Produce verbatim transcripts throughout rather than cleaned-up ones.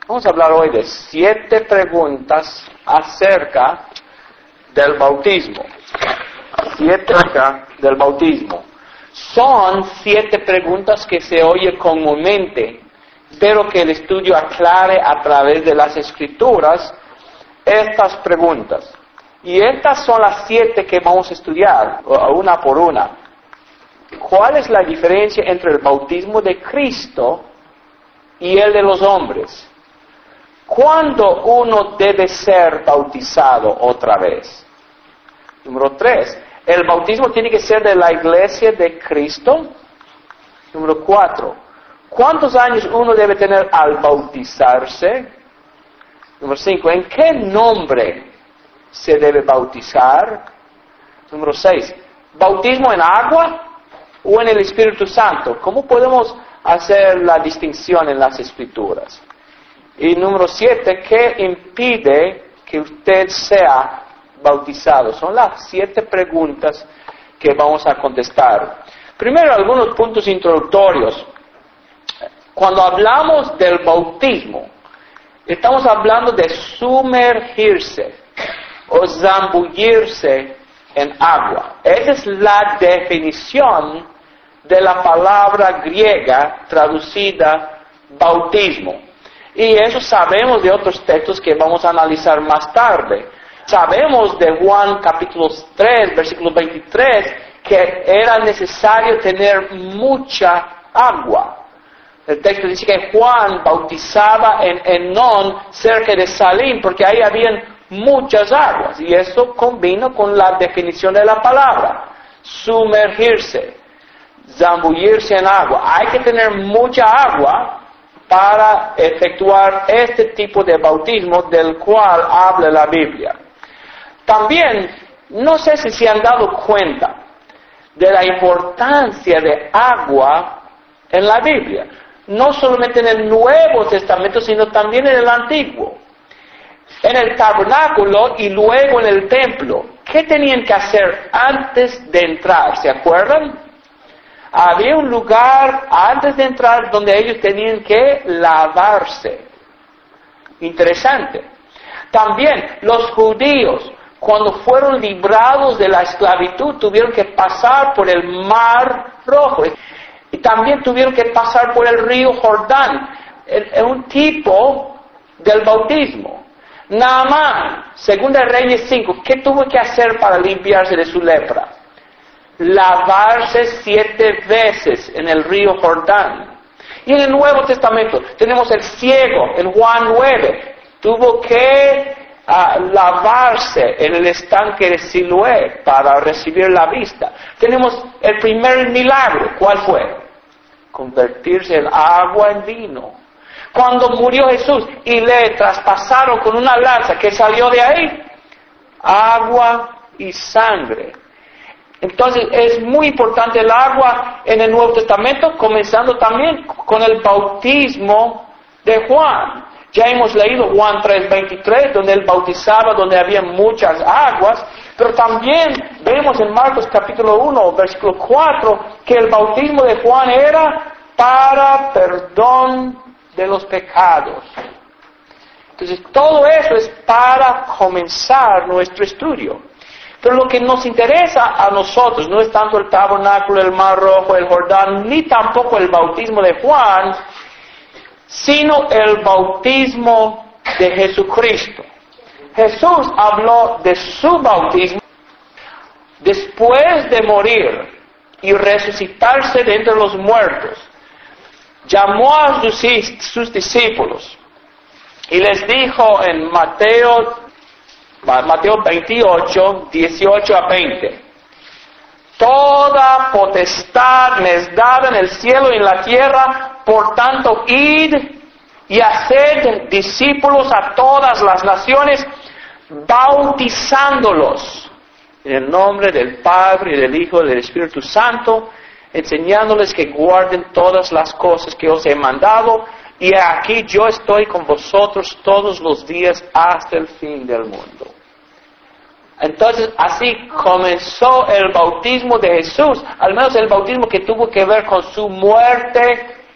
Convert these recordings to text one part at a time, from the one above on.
Vamos a hablar hoy de siete preguntas acerca del bautismo. Siete acerca del bautismo. Son siete preguntas que se oye comúnmente. Espero que el estudio aclare a través de las Escrituras estas preguntas. Y estas son las siete que vamos a estudiar, una por una. ¿Cuál es la diferencia entre el bautismo de Cristo y el de los hombres? ¿Cuándo uno debe ser bautizado otra vez? Número tres, ¿el bautismo tiene que ser de la iglesia de Cristo? Número cuatro, ¿cuántos años uno debe tener al bautizarse? Número cinco, ¿en qué nombre se debe bautizar? Número seis, ¿bautismo en agua o en el Espíritu Santo? ¿Cómo podemos hacer la distinción en las Escrituras? Y número siete, ¿qué impide que usted sea bautizado? Son las siete preguntas que vamos a contestar. Primero, algunos puntos introductorios. Cuando hablamos del bautismo, estamos hablando de sumergirse o zambullirse en agua. Esa es la definición de la palabra griega traducida bautismo. Y eso sabemos de otros textos que vamos a analizar más tarde. Sabemos de Juan capítulo tres, versículo veintitrés, que era necesario tener mucha agua. El texto dice que Juan bautizaba en Enón, cerca de Salim, porque ahí habían muchas aguas. Y eso combina con la definición de la palabra. Sumergirse, zambullirse en agua. Hay que tener mucha agua para efectuar este tipo de bautismo del cual habla la Biblia. También, no sé si se han dado cuenta de la importancia de agua en la Biblia. No solamente en el Nuevo Testamento, sino también en el Antiguo. En el tabernáculo y luego en el templo. ¿Qué tenían que hacer antes de entrar? ¿Se acuerdan? Había un lugar antes de entrar donde ellos tenían que lavarse. Interesante. También los judíos, cuando fueron librados de la esclavitud, tuvieron que pasar por el Mar Rojo. Y también tuvieron que pasar por el río Jordán. Es un tipo del bautismo. Naamán, Segunda Reyes cinco, ¿qué tuvo que hacer para limpiarse de su lepra? Lavarse siete veces en el río Jordán. Y en el Nuevo Testamento tenemos el ciego, en Juan nueve, tuvo que uh, lavarse en el estanque de Siloé para recibir la vista. Tenemos el primer milagro, ¿cuál fue? Convertirse el agua en vino. Cuando murió Jesús y le traspasaron con una lanza, ¿qué salió de ahí? Agua y sangre. Entonces es muy importante el agua en el Nuevo Testamento, comenzando también con el bautismo de Juan. Ya hemos leído Juan tres veintitrés, donde él bautizaba, donde había muchas aguas, pero también vemos en Marcos capítulo uno, versículo cuatro, que el bautismo de Juan era para perdón de los pecados. Entonces todo eso es para comenzar nuestro estudio. Pero lo que nos interesa a nosotros no es tanto el tabernáculo, el Mar Rojo, el Jordán, ni tampoco el bautismo de Juan, sino el bautismo de Jesucristo. Jesús habló de su bautismo después de morir y resucitarse de entre los muertos. Llamó a sus, sus discípulos y les dijo en Mateo Mateo veintiocho, dieciocho a veinte. Toda potestad me es dada en el cielo y en la tierra, por tanto id y haced discípulos a todas las naciones, bautizándolos en el nombre del Padre y del Hijo y del Espíritu Santo, enseñándoles que guarden todas las cosas que os he mandado, y aquí yo estoy con vosotros todos los días hasta el fin del mundo. Entonces, así comenzó el bautismo de Jesús, al menos el bautismo que tuvo que ver con su muerte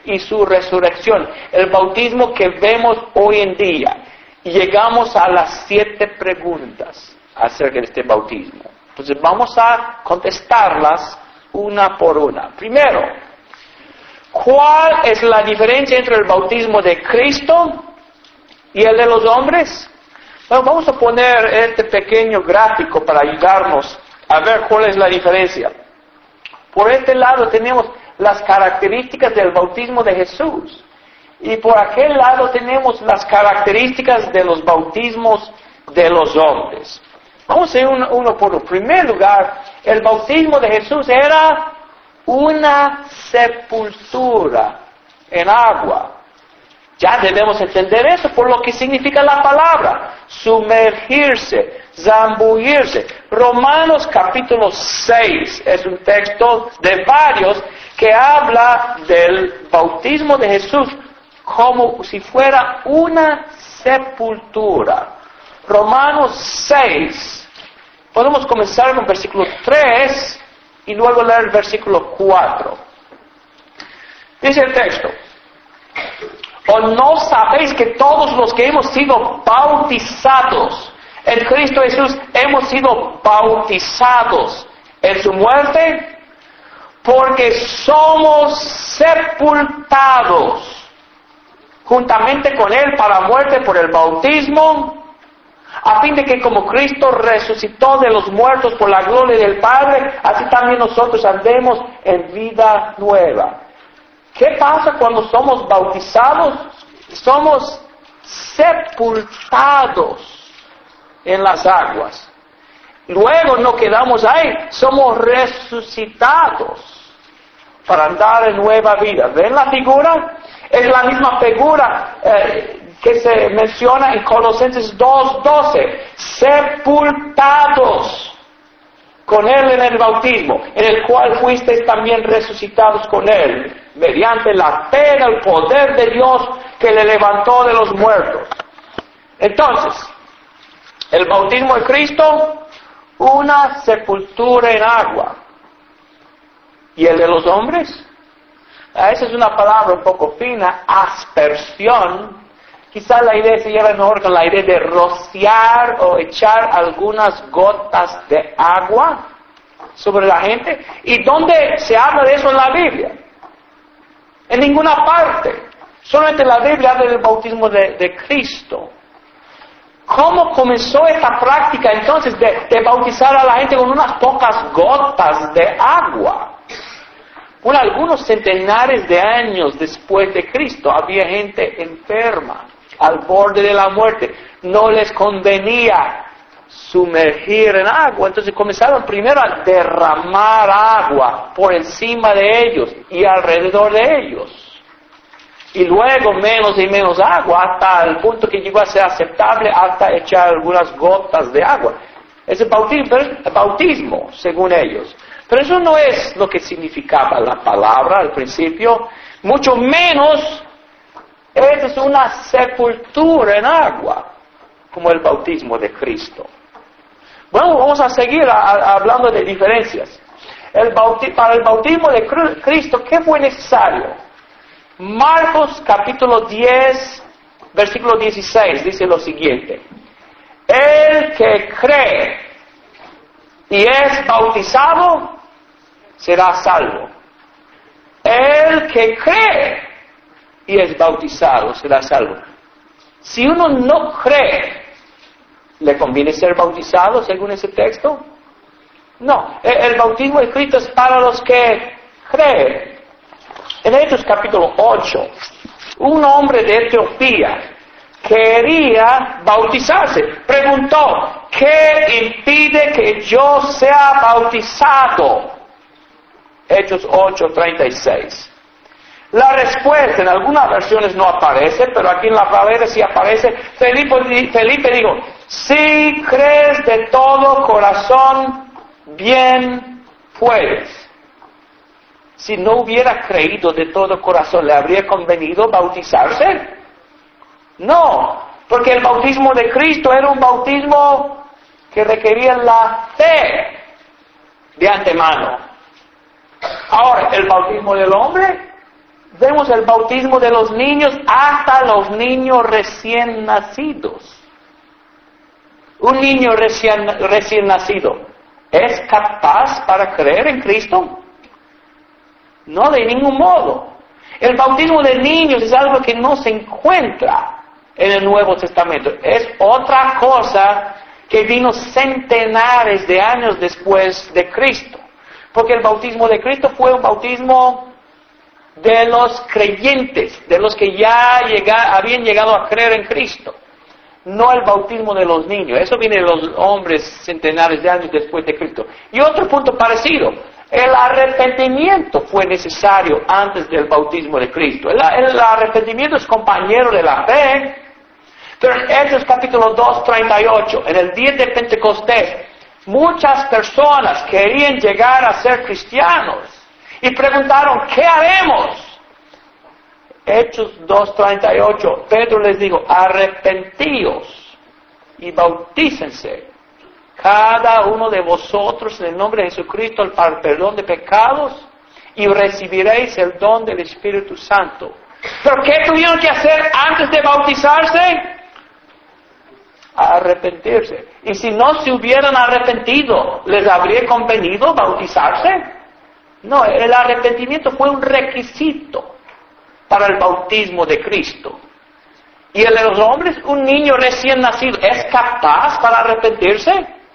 y su resurrección, el bautismo que vemos hoy en día. Y llegamos a las siete preguntas acerca de este bautismo. Entonces vamos a contestarlas una por una. Primero, ¿cuál es la diferencia entre el bautismo de Cristo y el de los hombres? Bueno, vamos a poner este pequeño gráfico para ayudarnos a ver cuál es la diferencia. Por este lado tenemos las características del bautismo de Jesús. Y por aquel lado tenemos las características de los bautismos de los hombres. Vamos a ir uno, uno por uno. En primer lugar, el bautismo de Jesús era una sepultura en agua. Ya debemos entender eso por lo que significa la palabra. Sumergirse, zambullirse. Romanos capítulo seis es un texto de varios que habla del bautismo de Jesús como si fuera una sepultura. Romanos seis. Podemos comenzar con versículo tres y luego leer el versículo cuatro. Dice el texto: ¿O no sabéis que todos los que hemos sido bautizados en Cristo Jesús hemos sido bautizados en su muerte? Porque somos sepultados juntamente con Él para muerte por el bautismo, a fin de que como Cristo resucitó de los muertos por la gloria del Padre, así también nosotros andemos en vida nueva. ¿Qué pasa cuando somos bautizados? Somos sepultados en las aguas. Luego no quedamos ahí, somos resucitados para andar en nueva vida. ¿Ven la figura? Es la misma figura eh, que se menciona en Colosenses dos doce. Sepultados con Él en el bautismo, en el cual fuisteis también resucitados con Él, mediante la fe en el poder de Dios que le levantó de los muertos. Entonces, el bautismo de Cristo, una sepultura en agua. ¿Y el de los hombres? Esa es una palabra un poco fina, aspersión. Quizás la idea se lleva mejor con la idea de rociar o echar algunas gotas de agua sobre la gente. ¿Y dónde se habla de eso en la Biblia? En ninguna parte. Solamente la Biblia habla del bautismo de, de Cristo. ¿Cómo comenzó esta práctica entonces de, de bautizar a la gente con unas pocas gotas de agua? Bueno, algunos centenares de años después de Cristo había gente enferma, al borde de la muerte. No les convenía sumergir en agua, entonces comenzaron primero a derramar agua por encima de ellos y alrededor de ellos. Y luego menos y menos agua hasta el punto que llegó a ser aceptable hasta echar algunas gotas de agua. Es el bautismo, el bautismo según ellos. Pero eso no es lo que significaba la palabra al principio, mucho menos es una sepultura en agua, como el bautismo de Cristo. Bueno, vamos a seguir a, a, hablando de diferencias. El bauti- para el bautismo de Cristo, ¿qué fue necesario? Marcos capítulo diez, versículo dieciséis, dice lo siguiente: El que cree y es bautizado será salvo. El que cree y es bautizado será salvo. Si uno no cree, ¿le conviene ser bautizado según ese texto? No, el, el bautismo de Cristo es para los que creen. En Hechos capítulo ocho, un hombre de Etiopía quería bautizarse. Preguntó: ¿qué impide que yo sea bautizado? Hechos ocho treinta y seis. La respuesta en algunas versiones no aparece, pero aquí en la Valera sí aparece. Felipe, Felipe dijo: si crees de todo corazón, bien puedes. Si no hubiera creído de todo corazón, ¿le habría convenido bautizarse? No, porque el bautismo de Cristo era un bautismo que requería la fe de antemano. Ahora, el bautismo del hombre vemos el bautismo de los niños hasta los niños recién nacidos. Un niño recién, recién nacido, ¿es capaz para creer en Cristo? No, de ningún modo. El bautismo de niños es algo que no se encuentra en el Nuevo Testamento. Es otra cosa que vino centenares de años después de Cristo. Porque el bautismo de Cristo fue un bautismo de los creyentes, de los que ya llega, habían llegado a creer en Cristo. No el bautismo de los niños. Eso viene de los hombres centenares de años después de Cristo. Y otro punto parecido. El arrepentimiento fue necesario antes del bautismo de Cristo. El, el arrepentimiento es compañero de la fe. Pero en Hechos capítulo dos, treinta y ocho, en el día de Pentecostés, muchas personas querían llegar a ser cristianos y preguntaron, ¿qué haremos? Hechos dos, treinta y ocho, Pedro les dijo, arrepentíos y bautícense cada uno de vosotros en el nombre de Jesucristo para el perdón de pecados y recibiréis el don del Espíritu Santo. ¿Pero qué tuvieron que hacer antes de bautizarse? Arrepentirse. Y si no se hubieran arrepentido, ¿les habría convenido bautizarse? No, el arrepentimiento fue un requisito para el bautismo de Cristo. Y el de los hombres, un niño recién nacido, ¿es capaz para arrepentirse?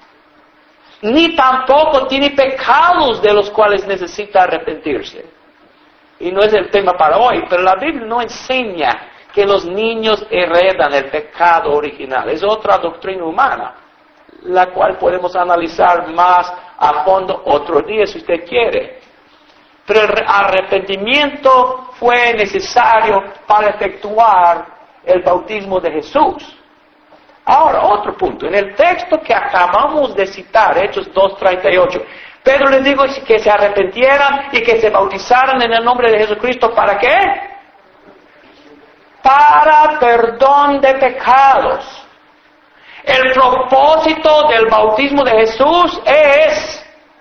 Ni tampoco tiene pecados de los cuales necesita arrepentirse. Y no es el tema para hoy, pero la Biblia no enseña que los niños heredan el pecado original. Es otra doctrina humana, la cual podemos analizar más a fondo otro día si usted quiere. Pero el arrepentimiento fue necesario para efectuar el bautismo de Jesús. Ahora, otro punto. En el texto que acabamos de citar, Hechos dos, treinta y ocho, Pedro les dijo que se arrepintieran y que se bautizaran en el nombre de Jesucristo. ¿Para qué? Para perdón de pecados. El propósito del bautismo de Jesús es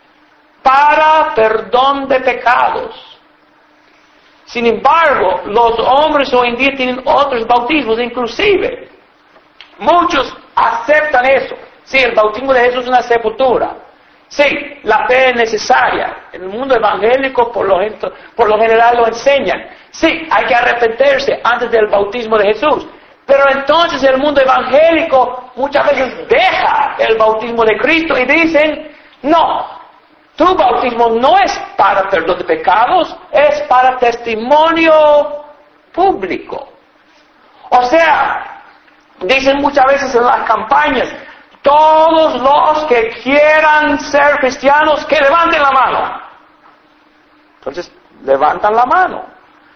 para perdón de pecados. Sin embargo, los hombres hoy en día tienen otros bautismos, inclusive. Muchos aceptan eso. Sí, el bautismo de Jesús es una sepultura. Sí, la fe es necesaria. En el mundo evangélico, por lo, por lo general, lo enseñan. Sí, hay que arrepentirse antes del bautismo de Jesús. Pero entonces el mundo evangélico muchas veces deja el bautismo de Cristo y dicen, no, tu bautismo no es para perdón de pecados, es para testimonio público. O sea, dicen muchas veces en las campañas, todos los que quieran ser cristianos, que levanten la mano. Entonces, levantan la mano.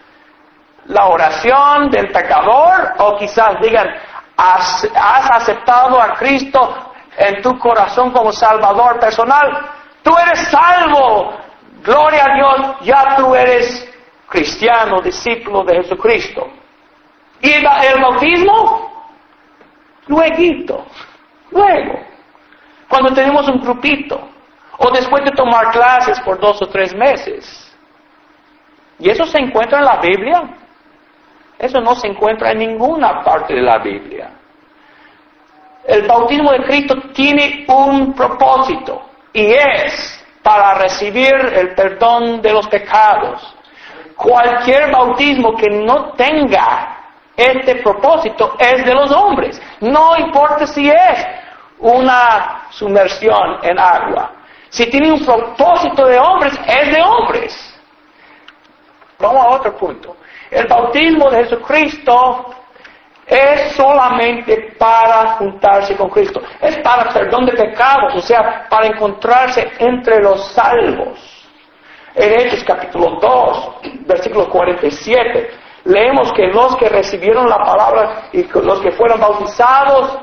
La oración del pecador, o quizás digan, has, has aceptado a Cristo en tu corazón como Salvador personal, tú eres salvo, gloria a Dios, ya tú eres cristiano, discípulo de Jesucristo. ¿Y el, el bautismo? Lueguito, luego, cuando tenemos un grupito, o después de tomar clases por dos o tres meses. ¿Y eso se encuentra en la Biblia? Eso no se encuentra en ninguna parte de la Biblia. El bautismo de Cristo tiene un propósito, y es para recibir el perdón de los pecados. Cualquier bautismo que no tenga este propósito es de los hombres. No importa si es una sumersión en agua. Si tiene un propósito de hombres, es de hombres. Vamos a otro punto. El bautismo de Jesucristo es solamente para juntarse con Cristo. Es para perdón de pecados, o sea, para encontrarse entre los salvos. En Hechos capítulo dos, versículo cuarenta y siete, leemos que los que recibieron la palabra y los que fueron bautizados,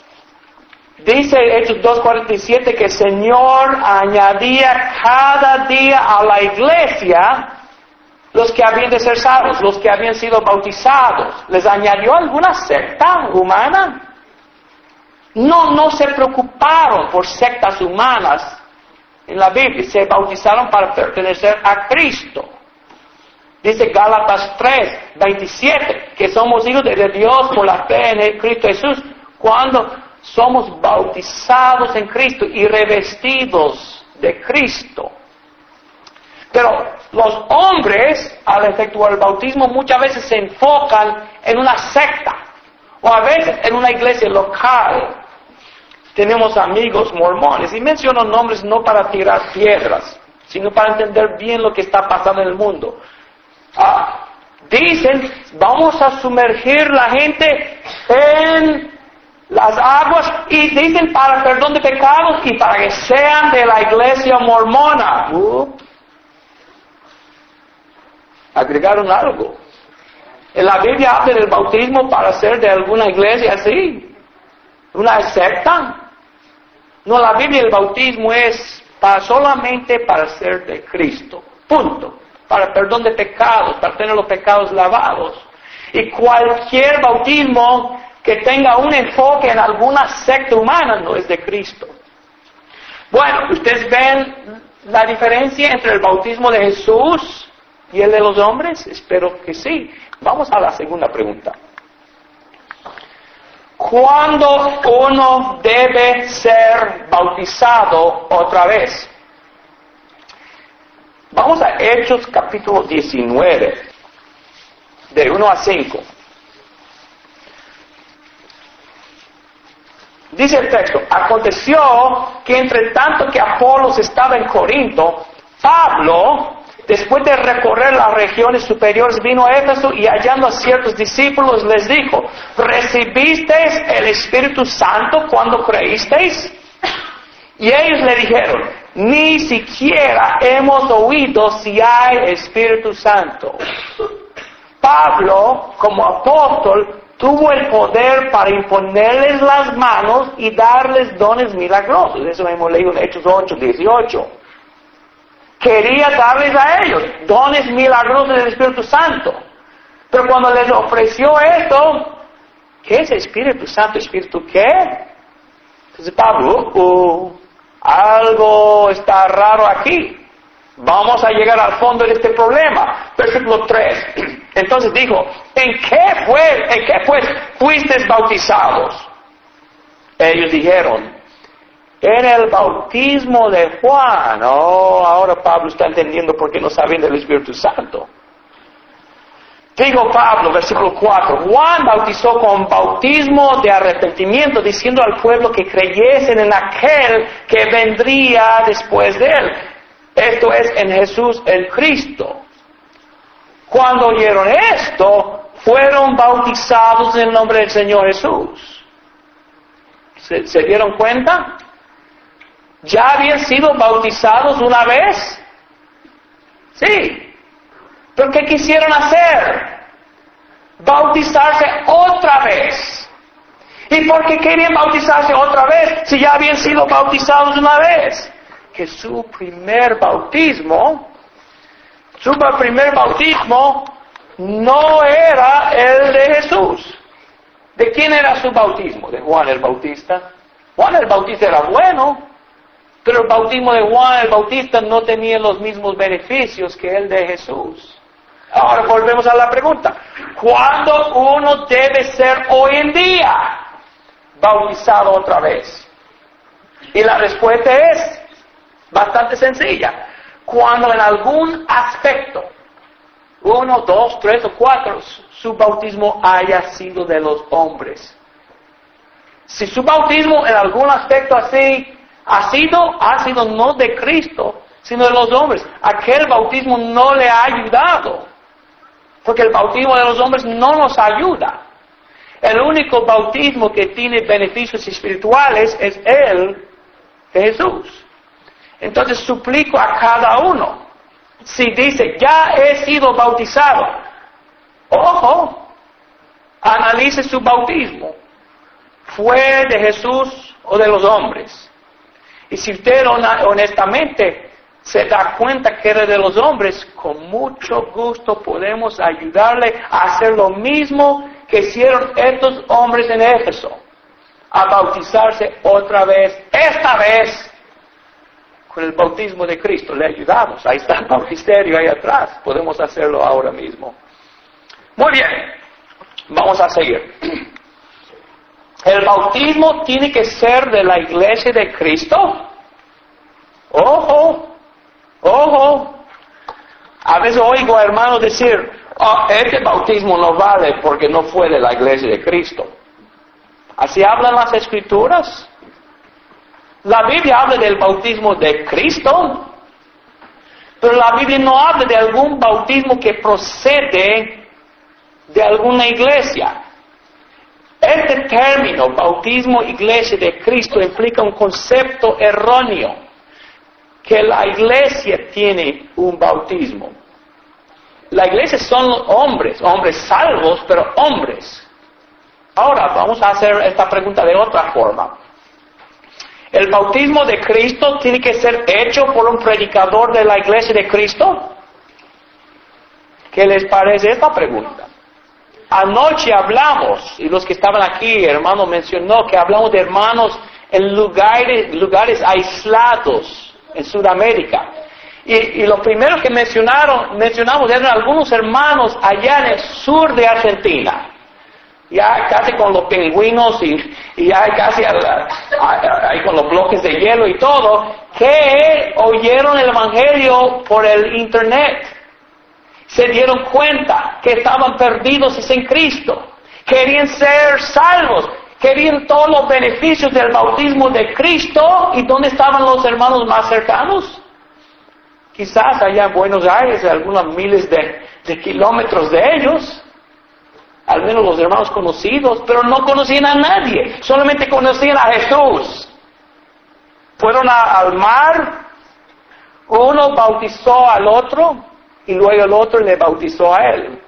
dice Hechos dos, cuarenta y siete, que el Señor añadía cada día a la iglesia los que habían de ser salvos, los que habían sido bautizados. ¿Les añadió alguna secta humana? No, no se preocuparon por sectas humanas en la Biblia. Se bautizaron para pertenecer a Cristo. Dice Gálatas tres, veintisiete, que somos hijos de Dios por la fe en Cristo Jesús, cuando somos bautizados en Cristo y revestidos de Cristo. Pero los hombres, al efectuar el bautismo, muchas veces se enfocan en una secta, o a veces en una iglesia local. Tenemos amigos mormones, y menciono nombres no para tirar piedras, sino para entender bien lo que está pasando en el mundo. Ah, dicen, vamos a sumergir la gente en las aguas, y dicen para perdón de pecados y para que sean de la iglesia mormona. Uh, agregaron algo. En la Biblia habla del bautismo para ser de alguna iglesia así, una secta. No, la Biblia el bautismo es para, solamente para ser de Cristo, punto. Para perdón de pecados, para tener los pecados lavados. Y cualquier bautismo que tenga un enfoque en alguna secta humana no es de Cristo. Bueno, ¿ustedes ven la diferencia entre el bautismo de Jesús y el de los hombres? Espero que sí. Vamos a la segunda pregunta. ¿Cuándo uno debe ser bautizado otra vez? Vamos a Hechos capítulo diecinueve, de uno a cinco. Dice el texto, aconteció que entre tanto que Apolos estaba en Corinto, Pablo, después de recorrer las regiones superiores, vino a Éfeso y hallando a ciertos discípulos les dijo, ¿recibisteis el Espíritu Santo cuando creísteis? Y ellos le dijeron, ni siquiera hemos oído si hay Espíritu Santo. Pablo, como apóstol, tuvo el poder para imponerles las manos y darles dones milagrosos. Eso hemos leído en Hechos ocho, dieciocho. Quería darles a ellos dones milagrosos del Espíritu Santo. Pero cuando les ofreció esto, ¿qué es Espíritu Santo? ¿Espíritu qué? Entonces Pablo, uh, uh, algo está raro aquí. Vamos a llegar al fondo de este problema. Versículo tres. Entonces dijo, ¿en qué fue, en qué pues fuisteis bautizados? Ellos dijeron, en el bautismo de Juan. Oh, ahora Pablo está entendiendo por qué no saben del Espíritu Santo. Dijo Pablo, versículo cuatro, Juan bautizó con bautismo de arrepentimiento, diciendo al pueblo que creyesen en aquel que vendría después de él. Esto es, en Jesús el Cristo. Cuando oyeron esto, fueron bautizados en el nombre del Señor Jesús. ¿Se, ¿se dieron cuenta? ¿Ya habían sido bautizados una vez? Sí. ¿Pero qué quisieron hacer? Bautizarse otra vez. ¿Y por qué querían bautizarse otra vez si ya habían sido bautizados una vez? Que su primer bautismo, su primer bautismo no era el de Jesús. ¿De quién era su bautismo? ¿De Juan el Bautista? Juan el Bautista era bueno, pero el bautismo de Juan el Bautista no tenía los mismos beneficios que el de Jesús. Ahora volvemos a la pregunta. ¿Cuándo uno debe ser hoy en día bautizado otra vez? Y la respuesta es bastante sencilla. Cuando en algún aspecto, uno, dos, tres o cuatro, su bautismo haya sido de los hombres. Si su bautismo en algún aspecto así ha sido, ha sido no de Cristo, sino de los hombres, aquel bautismo no le ha ayudado. Porque el bautismo de los hombres no nos ayuda. El único bautismo que tiene beneficios espirituales es el de Jesús. Entonces suplico a cada uno, si dice, ya he sido bautizado, ojo, analice su bautismo. ¿Fue de Jesús o de los hombres? Y si usted honestamente se da cuenta que era de los hombres, con mucho gusto podemos ayudarle a hacer lo mismo que hicieron estos hombres en Éfeso, a bautizarse otra vez, esta vez con el bautismo de Cristo, le ayudamos. Ahí está el bautisterio ahí atrás, podemos hacerlo ahora mismo. Muy bien, vamos a seguir. El bautismo tiene que ser de la iglesia de Cristo. Ojo, ojo. A veces oigo a hermanos decir, oh, este bautismo no vale porque no fue de la iglesia de Cristo. ¿Así hablan las Escrituras? La Biblia habla del bautismo de Cristo, pero la Biblia no habla de algún bautismo que procede de alguna iglesia. Este término, bautismo iglesia de Cristo, implica un concepto erróneo, que la iglesia tiene un bautismo. La iglesia son hombres, hombres salvos, pero hombres. Ahora vamos a hacer esta pregunta de otra forma. ¿El bautismo de Cristo tiene que ser hecho por un predicador de la iglesia de Cristo? ¿Qué les parece esta pregunta? Anoche hablamos, y los que estaban aquí, hermano mencionó que hablamos de hermanos en lugares, lugares aislados en Sudamérica. Y, y lo primero que mencionaron, mencionamos eran algunos hermanos allá en el sur de Argentina. Ya casi con los pingüinos y, y ya casi a la, a, a, con los bloques de hielo y todo, que oyeron el Evangelio por el Internet. Se dieron cuenta que estaban perdidos sin Cristo. Querían ser salvos. Querían todos los beneficios del bautismo de Cristo. ¿Y dónde estaban los hermanos más cercanos? Quizás allá en Buenos Aires, algunos miles de, de kilómetros de ellos. Al menos los hermanos conocidos, pero no conocían a nadie, solamente conocían a Jesús. Fueron a, al mar, uno bautizó al otro y luego el otro le bautizó a él.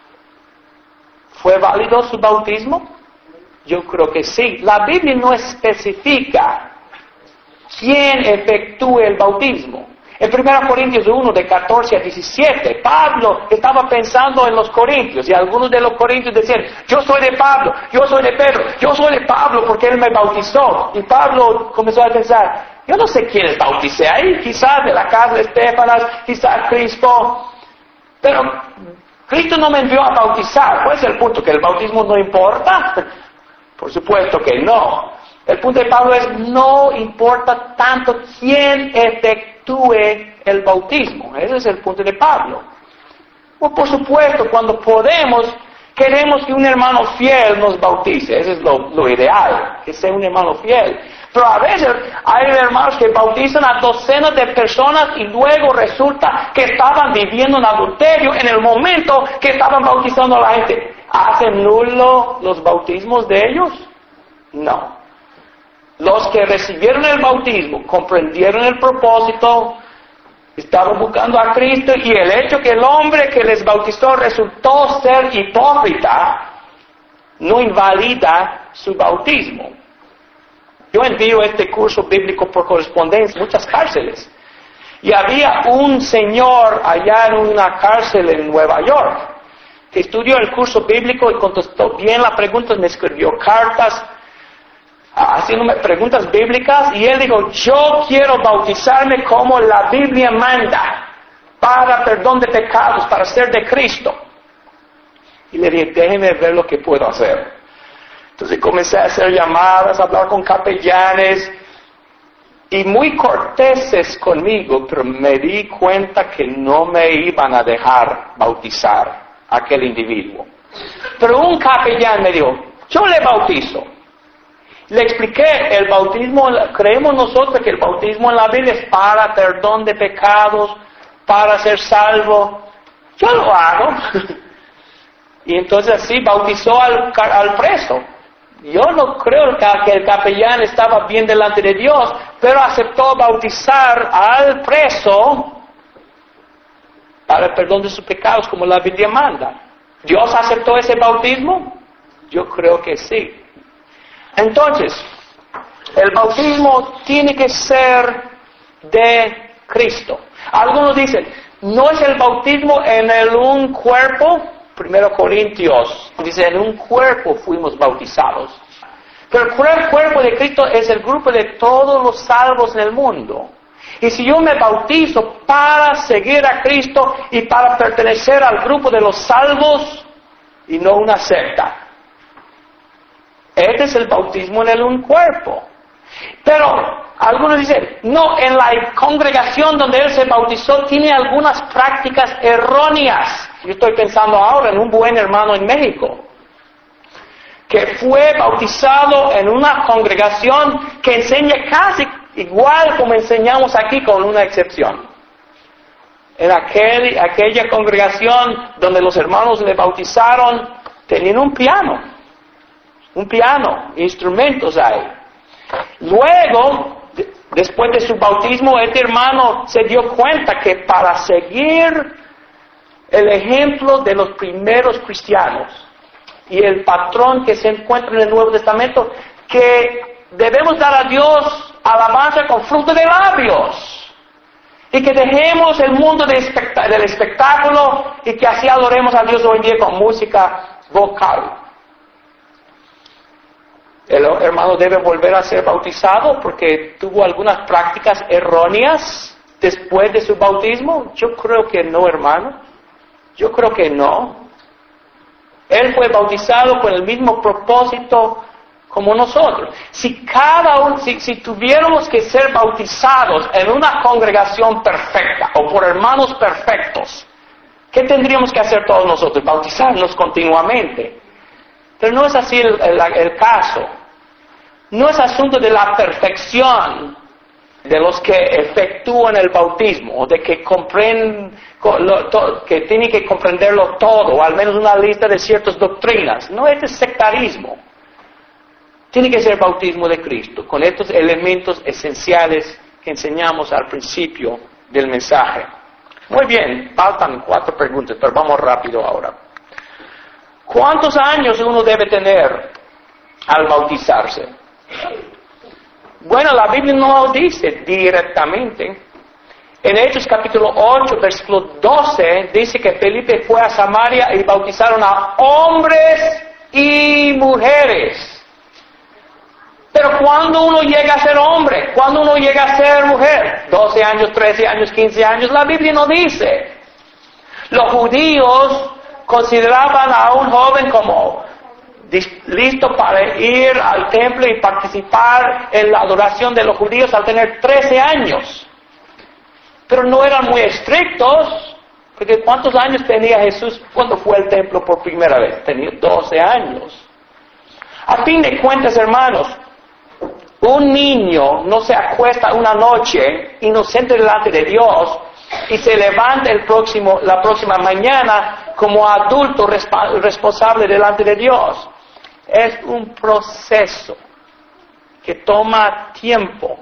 ¿Fue válido su bautismo? Yo creo que sí. La Biblia no especifica quién efectúe el bautismo. En primera Corintios uno, de catorce a diecisiete, Pablo estaba pensando en los corintios, y algunos de los corintios decían, yo soy de Pablo, yo soy de Pedro, yo soy de Pablo porque él me bautizó. Y Pablo comenzó a pensar, yo no sé quiénes bauticé ahí, quizás de la casa de Estefanas, quizás Cristo, pero Cristo no me envió a bautizar. ¿Cuál es el punto? ¿Que el bautismo no importa? Por supuesto que no. El punto de Pablo es, no importa tanto quién efectúe el bautismo. Ese es el punto de Pablo. Pues por supuesto, cuando podemos, queremos que un hermano fiel nos bautice. Ese es lo, lo ideal, que sea un hermano fiel. Pero a veces hay hermanos que bautizan a docenas de personas y luego resulta que estaban viviendo en adulterio en el momento que estaban bautizando a la gente. ¿Hacen nulo los bautismos de ellos? No. Los que recibieron el bautismo, comprendieron el propósito, estaban buscando a Cristo, y el hecho que el hombre que les bautizó resultó ser hipócrita, no invalida su bautismo. Yo envío este curso bíblico por correspondencia a muchas cárceles. Y había un señor allá en una cárcel en Nueva York, que estudió el curso bíblico y contestó bien las preguntas, me escribió cartas, haciéndome preguntas bíblicas, y él dijo, yo quiero bautizarme como la Biblia manda, para perdón de pecados, para ser de Cristo. Y le dije, déjeme ver lo que puedo hacer. Entonces comencé a hacer llamadas, a hablar con capellanes, y muy corteses conmigo, pero me di cuenta que no me iban a dejar bautizar a aquel individuo. Pero un capellán me dijo, yo le bautizo. Le expliqué, el bautismo, creemos nosotros que el bautismo en la Biblia es para perdón de pecados, para ser salvo. Yo lo hago. Y entonces así bautizó al, al preso. Yo no creo que el capellán estaba bien delante de Dios, pero aceptó bautizar al preso para el perdón de sus pecados, como la Biblia manda. ¿Dios aceptó ese bautismo? Yo creo que sí. Entonces, el bautismo tiene que ser de Cristo. Algunos dicen, ¿no es el bautismo en el un cuerpo? Primero Corintios dice, en un cuerpo fuimos bautizados. Pero el cuerpo de Cristo es el grupo de todos los salvos en el mundo. Y si yo me bautizo para seguir a Cristo y para pertenecer al grupo de los salvos y no una secta, este es el bautismo en el un cuerpo. Pero algunos dicen, no, en la congregación donde él se bautizó tiene algunas prácticas erróneas. Yo estoy pensando ahora en un buen hermano en México, que fue bautizado en una congregación que enseña casi igual como enseñamos aquí, con una excepción. En aquel, aquella congregación donde los hermanos le bautizaron, tenían un piano, un piano, instrumentos ahí. Luego, de, después de su bautismo, este hermano se dio cuenta que para seguir el ejemplo de los primeros cristianos y el patrón que se encuentra en el Nuevo Testamento, que debemos dar a Dios alabanza con fruto de labios, y que dejemos el mundo de espect- del espectáculo y que así adoremos a Dios hoy en día con música vocal. El hermano debe volver a ser bautizado porque tuvo algunas prácticas erróneas después de su bautismo. Yo creo que no, hermano. Yo creo que no. Él fue bautizado con el mismo propósito como nosotros. Si cada uno, si, si tuviéramos que ser bautizados en una congregación perfecta o por hermanos perfectos, ¿qué tendríamos que hacer todos nosotros? Bautizarnos continuamente. Pero no es así el, el, el caso. No es asunto de la perfección de los que efectúan el bautismo, o de que comprenden, que tienen que comprenderlo todo, o al menos una lista de ciertas doctrinas. No, este es sectarismo. Tiene que ser bautismo de Cristo, con estos elementos esenciales que enseñamos al principio del mensaje. Muy bien, faltan cuatro preguntas, pero vamos rápido ahora. ¿Cuántos años uno debe tener al bautizarse? Bueno, la Biblia no lo dice directamente. En Hechos capítulo ocho, versículo doce, dice que Felipe fue a Samaria y bautizaron a hombres y mujeres. Pero cuando uno llega a ser hombre, cuando uno llega a ser mujer, doce años, trece años, quince años, la Biblia no dice. Los judíos consideraban a un joven como listo para ir al templo y participar en la adoración de los judíos al tener trece años. Pero no eran muy estrictos, porque ¿cuántos años tenía Jesús cuando fue al templo por primera vez? Tenía doce años. A fin de cuentas, hermanos, un niño no se acuesta una noche inocente delante de Dios y se levanta el próximo, la próxima mañana como adulto resp- responsable delante de Dios. Es un proceso que toma tiempo.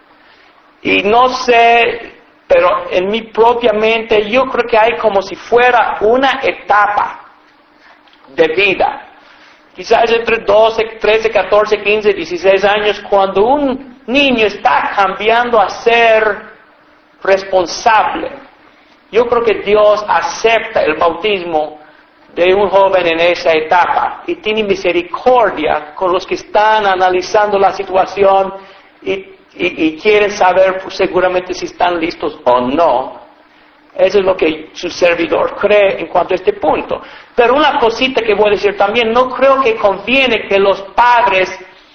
Y no sé, pero en mi propia mente yo creo que hay como si fuera una etapa de vida. Quizás entre doce, trece, catorce, quince, dieciséis años, cuando un niño está cambiando a ser responsable. Yo creo que Dios acepta el bautismo de un joven en esa etapa y tiene misericordia con los que están analizando la situación y, y, y quieren saber pues, seguramente si están listos o no. Eso es lo que su servidor cree en cuanto a este punto. Pero una cosita que voy a decir también, no creo que conviene que los padres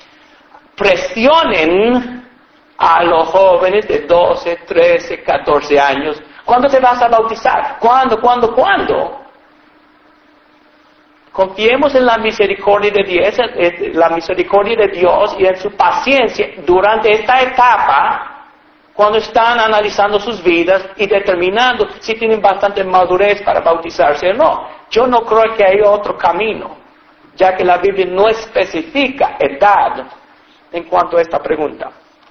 presionen a los jóvenes de doce, trece, catorce años. ¿Cuándo te vas a bautizar? ¿Cuándo, cuándo, cuándo? Confiemos en la misericordia de Dios, la misericordia de Dios y en su paciencia durante esta etapa, cuando están analizando sus vidas y determinando si tienen bastante madurez para bautizarse o no. Yo no creo que hay otro camino, ya que la Biblia no especifica edad en cuanto a esta pregunta.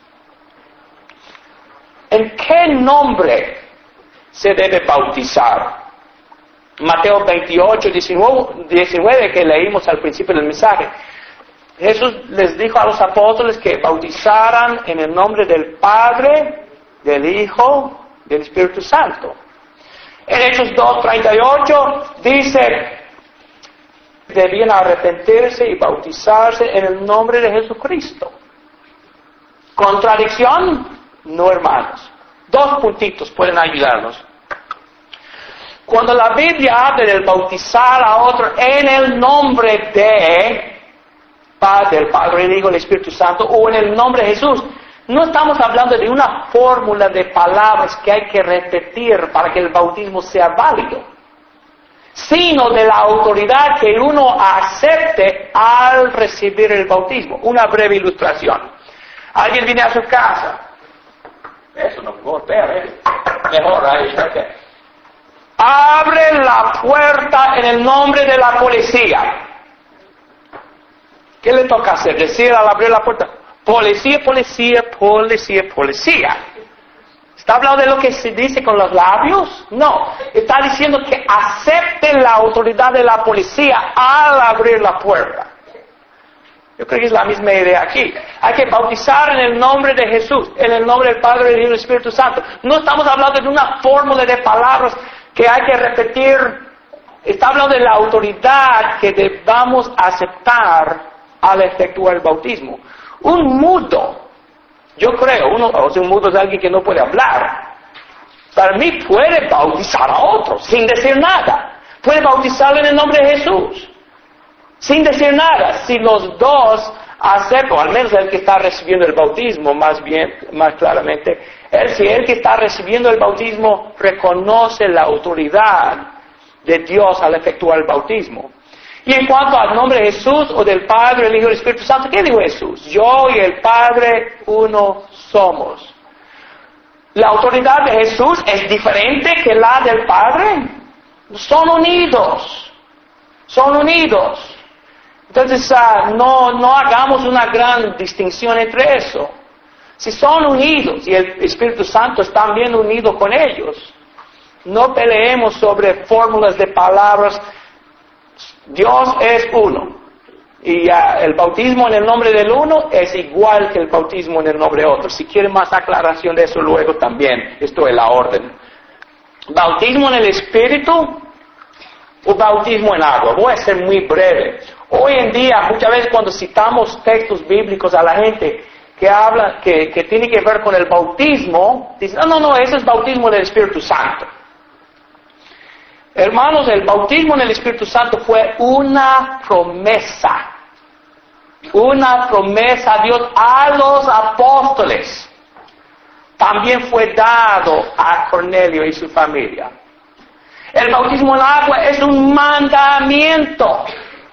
¿En qué nombre se debe bautizar? Mateo veintiocho, diecinueve, que leímos al principio del mensaje. Jesús les dijo a los apóstoles que bautizaran en el nombre del Padre, del Hijo, del Espíritu Santo. En Hechos dos, treinta y ocho dice, debían arrepentirse y bautizarse en el nombre de Jesucristo. ¿Contradicción? No, hermanos. Dos puntitos pueden ayudarnos. Cuando la Biblia habla del bautizar a otro en el nombre de Padre, el Padre, el Hijo, el Espíritu Santo, o en el nombre de Jesús, no estamos hablando de una fórmula de palabras que hay que repetir para que el bautismo sea válido, sino de la autoridad que uno acepte al recibir el bautismo. Una breve ilustración. Alguien viene a su casa. Eso no golpea, ¿eh? Mejor ahí, ok. Abre la puerta en el nombre de la policía. ¿Qué le toca hacer? Decir al abrir la puerta, policía, policía, policía, policía. ¿Está hablando de lo que se dice con los labios? No. Está diciendo que acepten la autoridad de la policía al abrir la puerta. Yo creo que es la misma idea aquí. Hay que bautizar en el nombre de Jesús, en el nombre del Padre, del Hijo y del Espíritu Santo. No estamos hablando de una fórmula de palabras que hay que repetir. Está hablando de la autoridad que debamos aceptar al efectuar el bautismo. Un mudo, yo creo, uno, o sea, un mudo es alguien que no puede hablar. Para mí puede bautizar a otros sin decir nada. Puede bautizarlo en el nombre de Jesús sin decir nada. Si los dos aceptan, o al menos el que está recibiendo el bautismo, más bien, más claramente, el, si el que está recibiendo el bautismo reconoce la autoridad de Dios al efectuar el bautismo. Y en cuanto al nombre de Jesús o del Padre, el Hijo y el Espíritu Santo, ¿qué dijo Jesús? Yo y el Padre uno somos. La autoridad de Jesús es diferente que la del Padre. Son unidos. Son unidos. Entonces, uh, no, no hagamos una gran distinción entre eso. Si son unidos y el Espíritu Santo está también unido con ellos, no peleemos sobre fórmulas de palabras. Dios es uno. Y uh, el bautismo en el nombre del uno es igual que el bautismo en el nombre de otro. Si quieren más aclaración de eso luego también, esto es la orden. Bautismo en el Espíritu o bautismo en agua. Voy a ser muy breve. Hoy en día, muchas veces cuando citamos textos bíblicos a la gente que habla, que, que tiene que ver con el bautismo, dicen, no, no, no, ese es bautismo del Espíritu Santo. Hermanos, el bautismo en el Espíritu Santo fue una promesa. Una promesa a Dios a los apóstoles. También fue dado a Cornelio y su familia. El bautismo en agua es un mandamiento.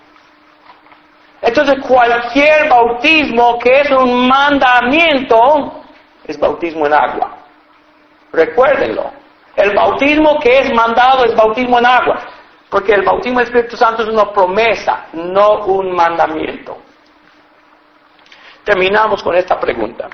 Entonces cualquier bautismo que es un mandamiento es bautismo en agua. Recuérdenlo. El bautismo que es mandado es bautismo en agua. Porque el bautismo del Espíritu Santo es una promesa, no un mandamiento. Terminamos con esta pregunta.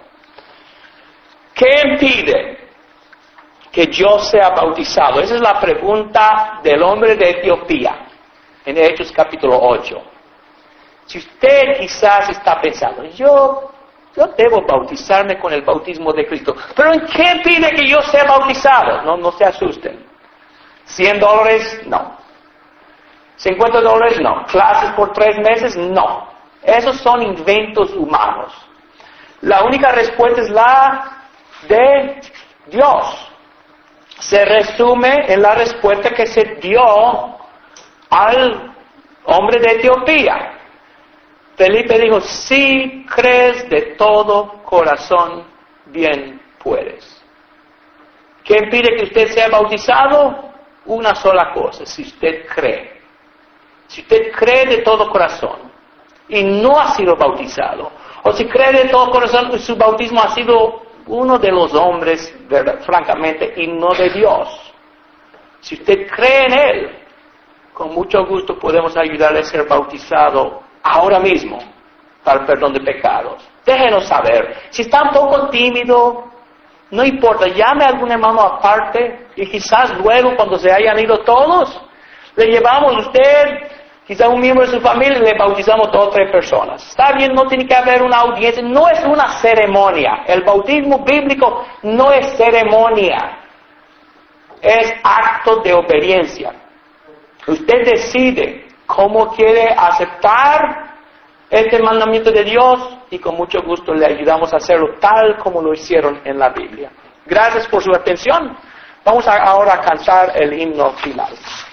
¿Qué impide que yo sea bautizado? Esa es la pregunta del hombre de Etiopía en Hechos capítulo ocho. Si usted quizás está pensando, yo, yo debo bautizarme con el bautismo de Cristo, pero ¿en qué pide que yo sea bautizado? No, no se asusten. ¿cien dólares? No. ¿cincuenta dólares? No. ¿Clases por tres meses? No. Esos son inventos humanos. La única respuesta es la de Dios. Se resume en la respuesta que se dio al hombre de Etiopía. Felipe dijo, si crees de todo corazón, bien puedes. ¿Qué impide que usted sea bautizado? Una sola cosa, si usted cree. Si usted cree de todo corazón y no ha sido bautizado, o si cree de todo corazón y su bautismo ha sido uno de los hombres, ¿verdad? Francamente, y no de Dios. Si usted cree en Él, con mucho gusto podemos ayudarle a ser bautizado ahora mismo para el perdón de pecados. Déjenos saber. Si está un poco tímido, no importa, llame a algún hermano aparte y quizás luego cuando se hayan ido todos, le llevamos a usted, quizás un miembro de su familia y le bautizamos dos o tres personas. Está bien, no tiene que haber una audiencia, no es una ceremonia. El bautismo bíblico no es ceremonia, es acto de obediencia. Usted decide cómo quiere aceptar este mandamiento de Dios y con mucho gusto le ayudamos a hacerlo tal como lo hicieron en la Biblia. Gracias por su atención. Vamos a ahora a cantar el himno final.